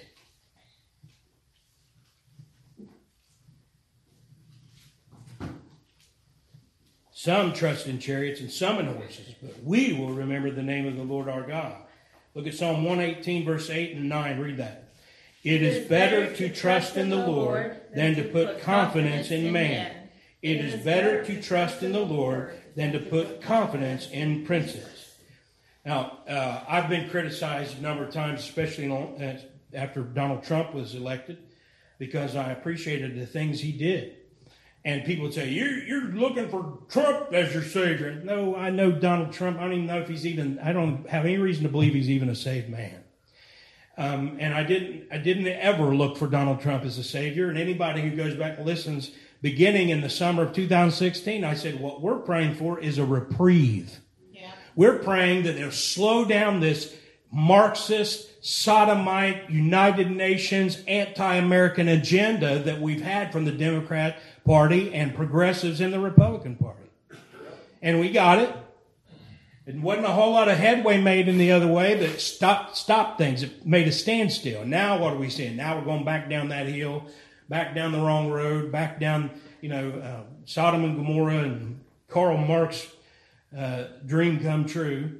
Some trust in chariots and some in horses, but we will remember the name of the Lord our God. Look at Psalm one eighteen, verse eight and nine. Read that. It is better to trust in the Lord than to put confidence in man. It is better to trust in the Lord than to put confidence in princes. Now, uh, I've been criticized a number of times, especially after Donald Trump was elected, because I appreciated the things he did. And people would say, you're, you're looking for Trump as your savior. No, I know Donald Trump. I don't even know if he's even, I don't have any reason to believe he's even a saved man. Um, and I didn't, I didn't ever look for Donald Trump as a savior. And anybody who goes back and listens, beginning in the summer of two thousand sixteen, I said, what we're praying for is a reprieve. Yeah. We're praying that they'll slow down this Marxist, sodomite, United Nations, anti-American agenda that we've had from the Democrat Party and progressives in the Republican Party. And we got it. It wasn't a whole lot of headway made in the other way, but it stopped, stopped things. It made a standstill. Now what are we seeing? Now we're going back down that hill, back down the wrong road, back down, you know, uh, Sodom and Gomorrah and Karl Marx uh, dream come true.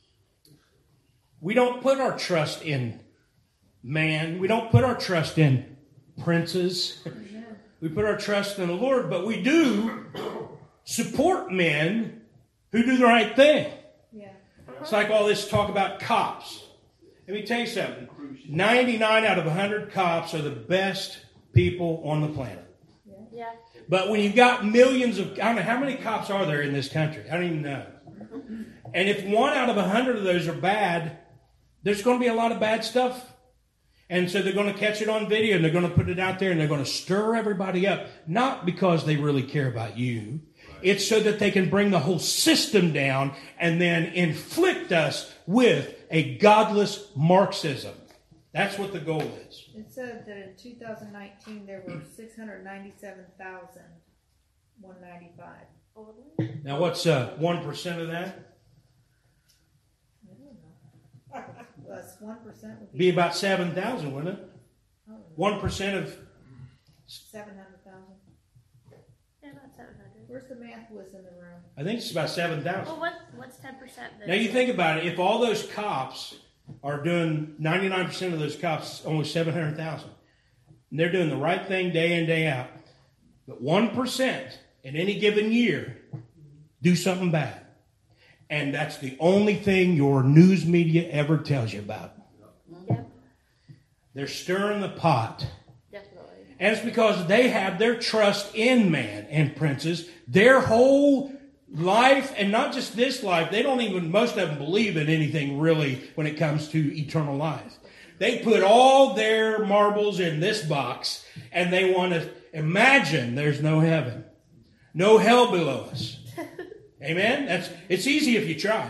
We don't put our trust in man. We don't put our trust in princes. We put our trust in the Lord, but we do support men who do the right thing. Yeah. It's like all this talk about cops. Let me tell you something. ninety-nine out of one hundred cops are the best people on the planet. Yeah. But when you've got millions of, I don't know, how many cops are there in this country? I don't even know. And if one out of one hundred of those are bad, there's going to be a lot of bad stuff. And so they're going to catch it on video and they're going to put it out there and they're going to stir everybody up. Not because they really care about you. It's so that they can bring the whole system down and then inflict us with a godless Marxism. That's what the goal is. It said that in two thousand nineteen there were six hundred ninety-seven thousand one hundred ninety-five. Now what's uh, one percent of that? I don't know. Plus one percent would be... Be about seven thousand, wouldn't it? one percent of... seven hundred thousand. Yeah, about seven hundred. Where's the math whiz in the room? I think it's about seven thousand. Well, what, what's ten percent? Now you think about it. If all those cops are doing, ninety-nine percent of those cops, almost seven hundred thousand, and they're doing the right thing day in, day out, but one percent in any given year do something bad. And that's the only thing your news media ever tells you about. Yep. They're stirring the pot. Definitely. And it's because they have their trust in man and princes. Their whole life, and not just this life, they don't even, most of them believe in anything really when it comes to eternal life. They put all their marbles in this box and they want to imagine there's no heaven, no hell below us. Amen? That's, it's easy if you try.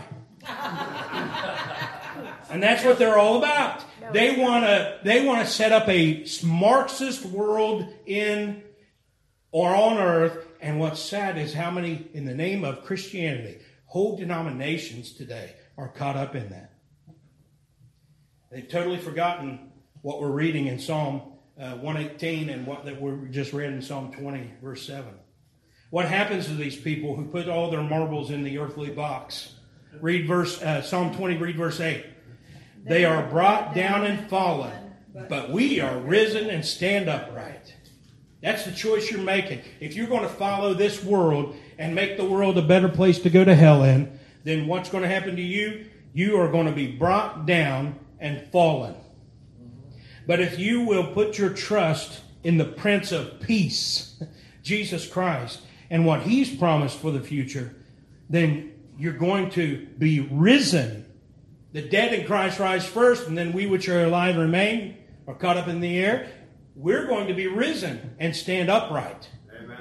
And that's what they're all about. They want to they want to set up a Marxist world in or on earth. And what's sad is how many, in the name of Christianity, Whole denominations today are caught up in that. They've totally forgotten what we're reading in Psalm uh, one eighteen and what that we just read in Psalm twenty, verse seven. What happens to these people who put all their marbles in the earthly box? Read verse uh, Psalm twenty, read verse eight. They are brought down and fallen, but we are risen and stand upright. That's the choice you're making. If you're going to follow this world and make the world a better place to go to hell in, then what's going to happen to you? You are going to be brought down and fallen. But if you will put your trust in the Prince of Peace, Jesus Christ, and what He's promised for the future, then you're going to be risen. The dead in Christ rise first, and then we which are alive remain, are caught up in the air. We're going to be risen and stand upright. Amen.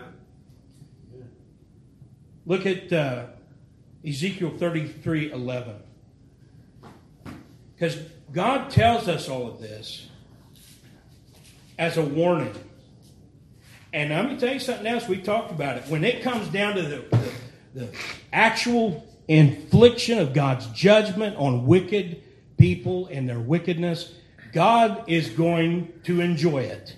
Look at uh, Ezekiel thirty-three eleven. Because God tells us all of this as a warning. And I'm going to tell you something else. We talked about it. When it comes down to the, the, the actual infliction of God's judgment on wicked people and their wickedness, God is going to enjoy it.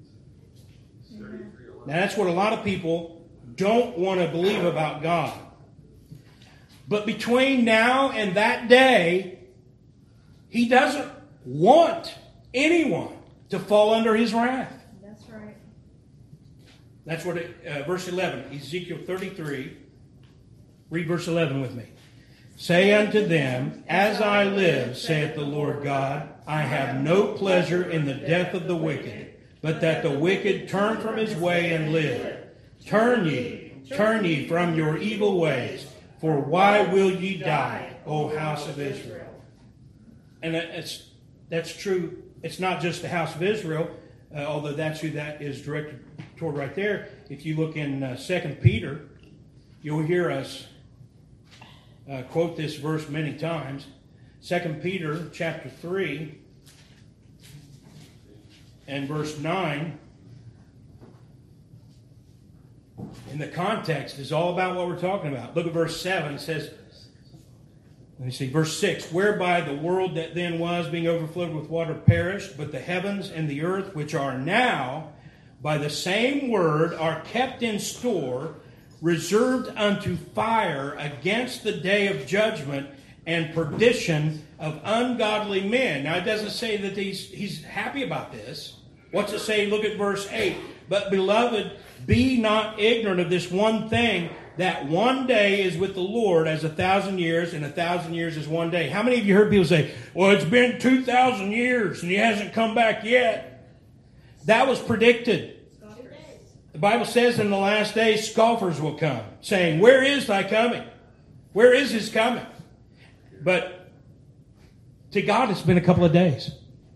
Now, that's what a lot of people don't want to believe about God. But between now and that day, He doesn't want anyone to fall under His wrath. That's right. That's what it, uh, verse eleven, Ezekiel thirty-three. Read verse eleven with me. Say unto them, As I live, saith the Lord God, I have no pleasure in the death of the wicked, but that the wicked turn from his way and live. Turn ye, turn ye from your evil ways, for why will ye die, O house of Israel? And that's, that's true. It's not just the house of Israel, uh, although that's who that is directed toward right there. If you look in uh, Second Peter, you'll hear us uh, quote this verse many times. Second Peter chapter three and verse nine. In the context is all about what we're talking about. Look at verse seven. It says, let me see, verse six, whereby the world that then was, being overflowed with water, perished, but the heavens and the earth, which are now, by the same word, are kept in store, reserved unto fire against the day of judgment and perdition of ungodly men. Now, it doesn't say that he's, he's happy about this. What's it say? Look at verse eight. But, beloved, be not ignorant of this one thing, that one day is with the Lord as a thousand years, and a thousand years is one day. How many of you heard people say, well, it's been two thousand years, and He hasn't come back yet? That was predicted. The Bible says in the last days, scoffers will come, saying, where is thy coming? Where is His coming? But to God, it's been a couple of days.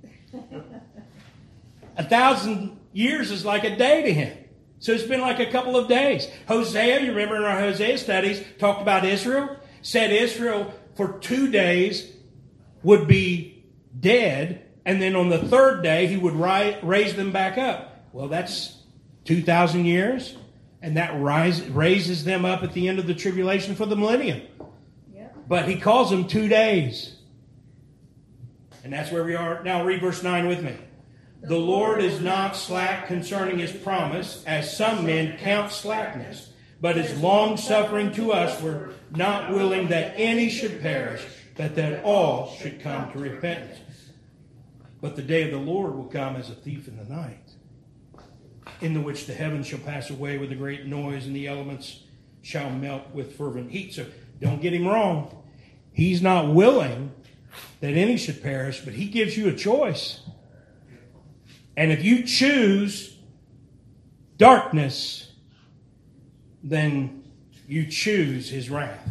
A thousand years is like a day to Him. So it's been like a couple of days. Hosea, you remember in our Hosea studies, talked about Israel. Said Israel for two days would be dead. And then on the third day, He would ri- raise them back up. Well, that's two thousand years. And that rise, raises them up at the end of the tribulation for the millennium. Yep. But He calls them two days. And that's where we are. Now read verse nine with me. The Lord is not slack concerning His promise, as some men count slackness, but is long-suffering to us, we're not willing that any should perish, but that all should come to repentance. But the day of the Lord will come as a thief in the night, in the which the heavens shall pass away with a great noise, and the elements shall melt with fervent heat. So don't get Him wrong. He's not willing that any should perish, but He gives you a choice. And if you choose darkness, then you choose His wrath.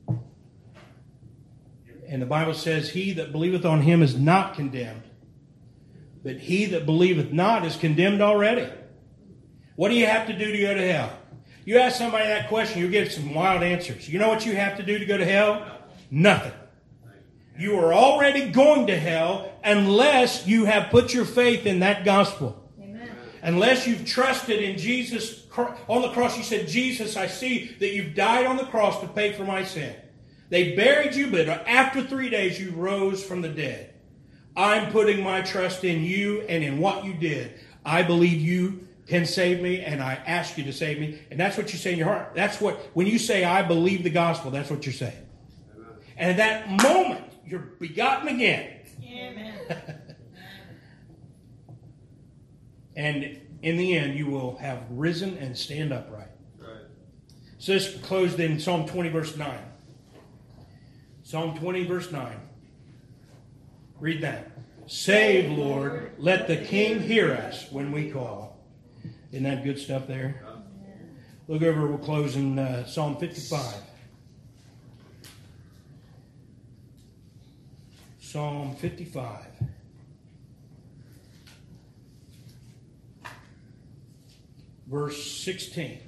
And the Bible says, he that believeth on Him is not condemned, but he that believeth not is condemned already. What do you have to do to go to hell? You ask somebody that question, you'll get some wild answers. You know what you have to do to go to hell? Nothing. You are already going to hell unless you have put your faith in that gospel. Amen. unless you've trusted in Jesus on the cross. You said, Jesus, I see that you've died on the cross to pay for my sin. They buried you, but after three days you rose from the dead. I'm putting my trust in you and in what you did. I believe you can save me, and I ask you to save me. And that's what you say in your heart. That's what, when you say, I believe the gospel, that's what you're saying. And at that moment, you're begotten again. Amen. And in the end, you will have risen and stand upright. Right. So this closed in Psalm twenty, verse nine. Psalm twenty, verse nine. Read that. Save, Lord, let the King hear us when we call. Isn't that good stuff there? Look over, we'll close in uh, Psalm fifty-five. Psalm fifty-five. Verse sixteen.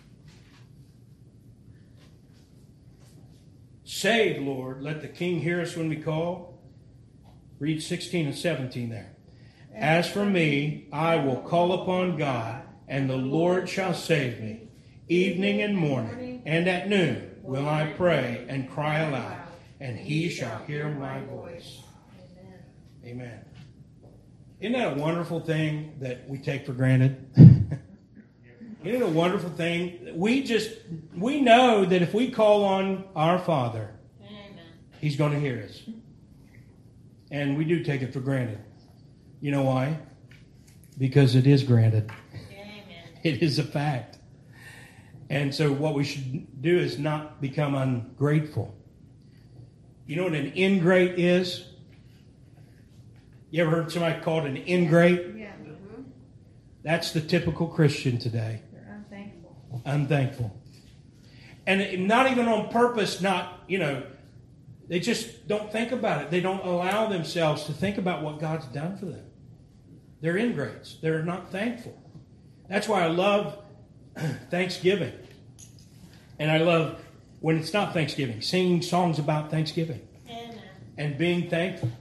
Save, Lord, let the King hear us when we call. Read sixteen and seventeen there. As for me, I will call upon God, and the Lord shall save me. Evening and morning, and at noon will I pray and cry aloud, and he shall hear my voice. Amen. Isn't that a wonderful thing that we take for granted? Isn't it a wonderful thing? We just, we know that if we call on our Father, Amen, he's going to hear us. And we do take it for granted. You know why? Because it is granted. Amen. It is a fact. And so what we should do is not become ungrateful. You know what an ingrate is? You ever heard somebody called an ingrate? Yeah. That's the typical Christian today. They're unthankful. Unthankful. And not even on purpose, not, you know, they just don't think about it. They don't allow themselves to think about what God's done for them. They're ingrates. They're not thankful. That's why I love Thanksgiving. And I love, when it's not Thanksgiving, singing songs about Thanksgiving. Amen. And being thankful.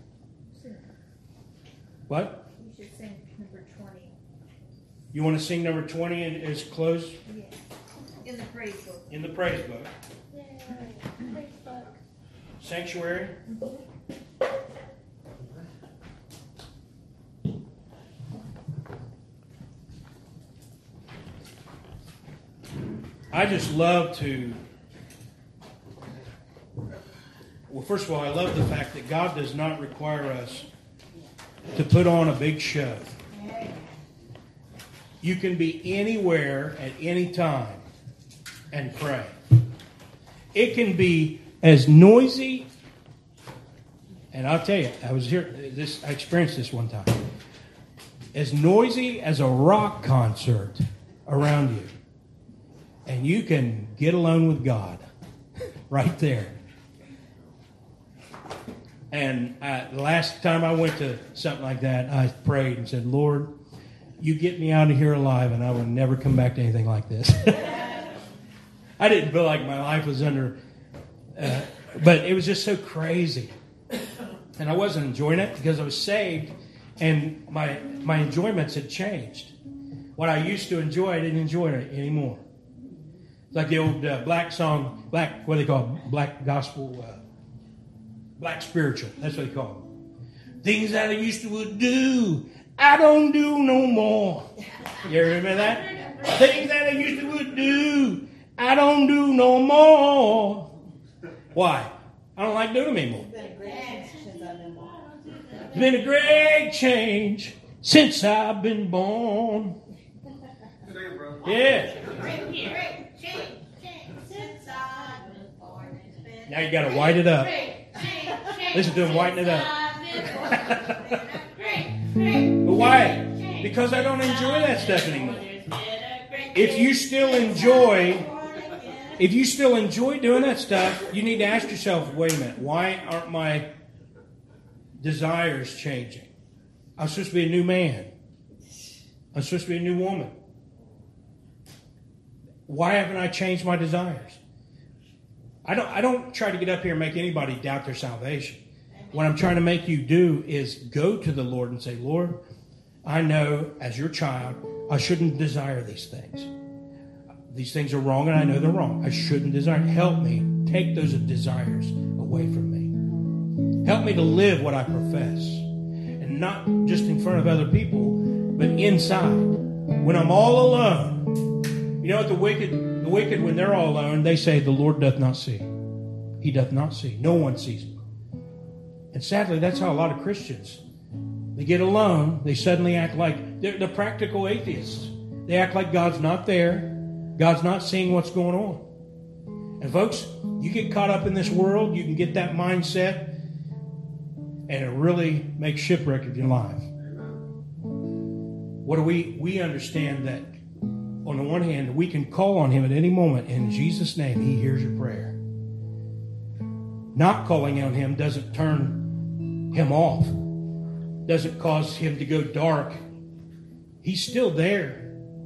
What? You should sing number twenty. You want to sing number twenty and it's closed? Yeah. In the praise book. In the praise book. Yeah, praise book. Sanctuary. I just love to, well, first of all, I love the fact that God does not require us to put on a big show. You can be anywhere at any time and pray. It can be as noisy, and I'll tell you, I was here, this, I experienced this one time, as noisy as a rock concert around you. And you can get alone with God right there. And I, the last time I went to something like that, I prayed and said, Lord, you get me out of here alive and I will never come back to anything like this. I didn't feel like my life was under, uh, but it was just so crazy. And I wasn't enjoying it because I was saved and my my enjoyments had changed. What I used to enjoy, I didn't enjoy it anymore. It's like the old uh, black song, black, what do they call it? Black gospel, uh, black spiritual. That's what they call them. Things that I used to do, I don't do no more. You ever remember that? Things that I used to do, I don't do no more. Why? I don't like doing them anymore. It's been a great change since I've been born. Yeah. Now you got to white it up. Listen to him whiten it up. But why? Because I don't enjoy that stuff anymore. If you still enjoy, if you still enjoy doing that stuff, you need to ask yourself, wait a minute, why aren't my desires changing? I'm supposed to be a new man. I'm supposed to be a new woman. Why haven't I changed my desires? I don't I don't try to get up here and make anybody doubt their salvation. What I'm trying to make you do is go to the Lord and say, Lord, I know as your child, I shouldn't desire these things. These things are wrong, and I know they're wrong. I shouldn't desire. Help me take those desires away from me. Help me to live what I profess, and not just in front of other people, but inside. When I'm all alone, you know what the wicked, the wicked when they're all alone, they say, "The Lord doth not see. He doth not see. No one sees me." And sadly, that's how a lot of Christians, they get alone, they suddenly act like they're the practical atheists. They act like God's not there. God's not seeing what's going on. And folks, you get caught up in this world, you can get that mindset, and it really makes shipwreck of your life. What do we, we understand that on the one hand, we can call on Him at any moment. In Jesus' name, He hears your prayer. Not calling on Him doesn't turn Him off. Doesn't cause Him to go dark. He's still there.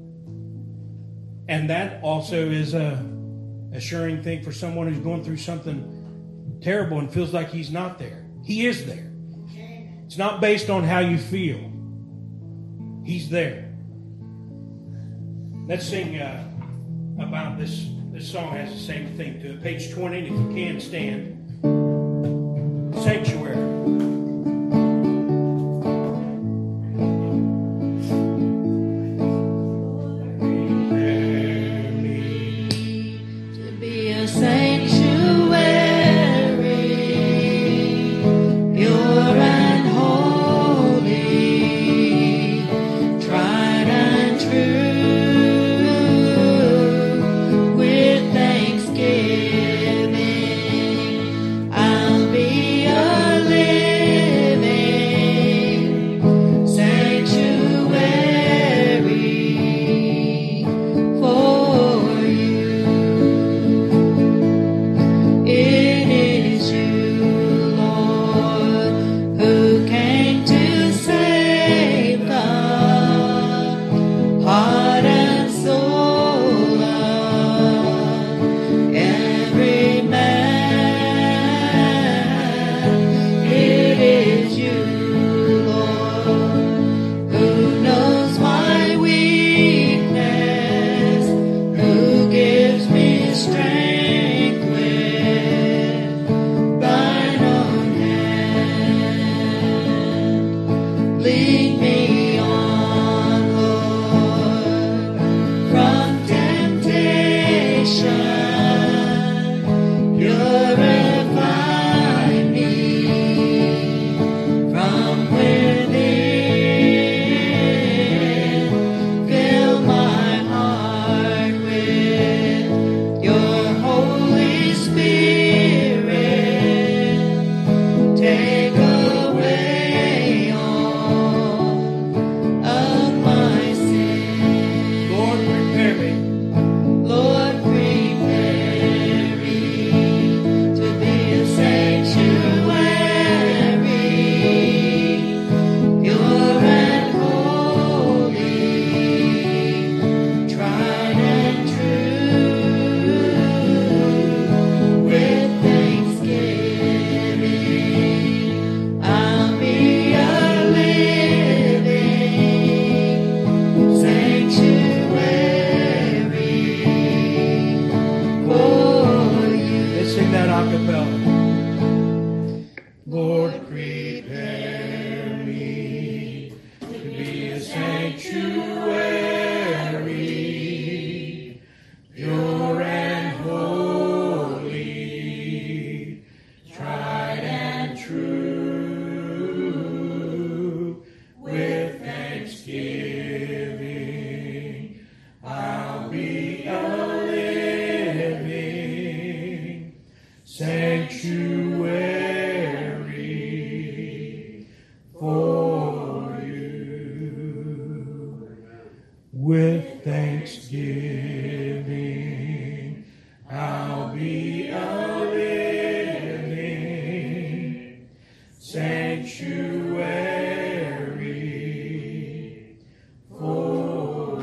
And that also is a assuring thing for someone who's going through something terrible and feels like He's not there. He is there. It's not based on how you feel. He's there. Let's sing uh, about this. This song has the same thing to it. Page twenty, and if you can stand. Sanctuary. With thanksgiving, I'll be a living sanctuary for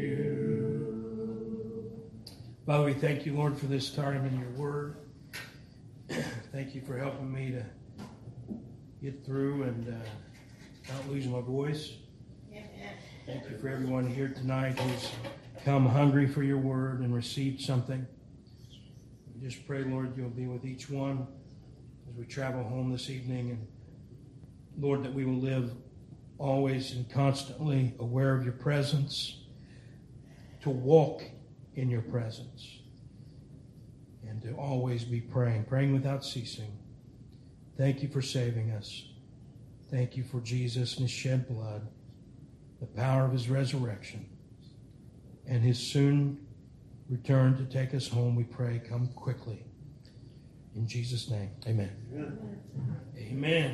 you. Father, we thank you, Lord, for this time in your word. Thank you for helping me to get through and uh, not lose my voice. Thank you for everyone here tonight who's come hungry for your word and received something. We just pray, Lord, you'll be with each one as we travel home this evening. And Lord, that we will live always and constantly aware of your presence, to walk in your presence, and to always be praying, praying without ceasing. Thank you for saving us. Thank you for Jesus and his shed blood, the power of his resurrection, and his soon return to take us home. We pray, come quickly. In Jesus' name, amen. Amen. Amen.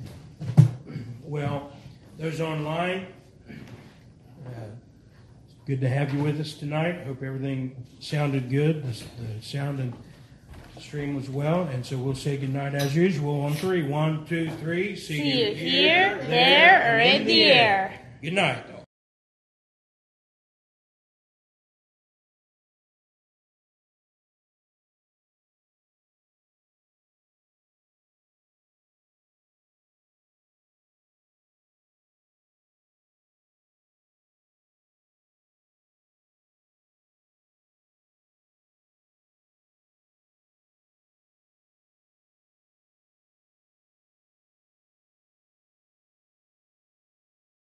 Well, those online, uh, it's good to have you with us tonight. Hope everything sounded good. The, the sound and stream was well. And so we'll say goodnight as usual on three. One, two, three. See, See you here, there, or in the air. Good night.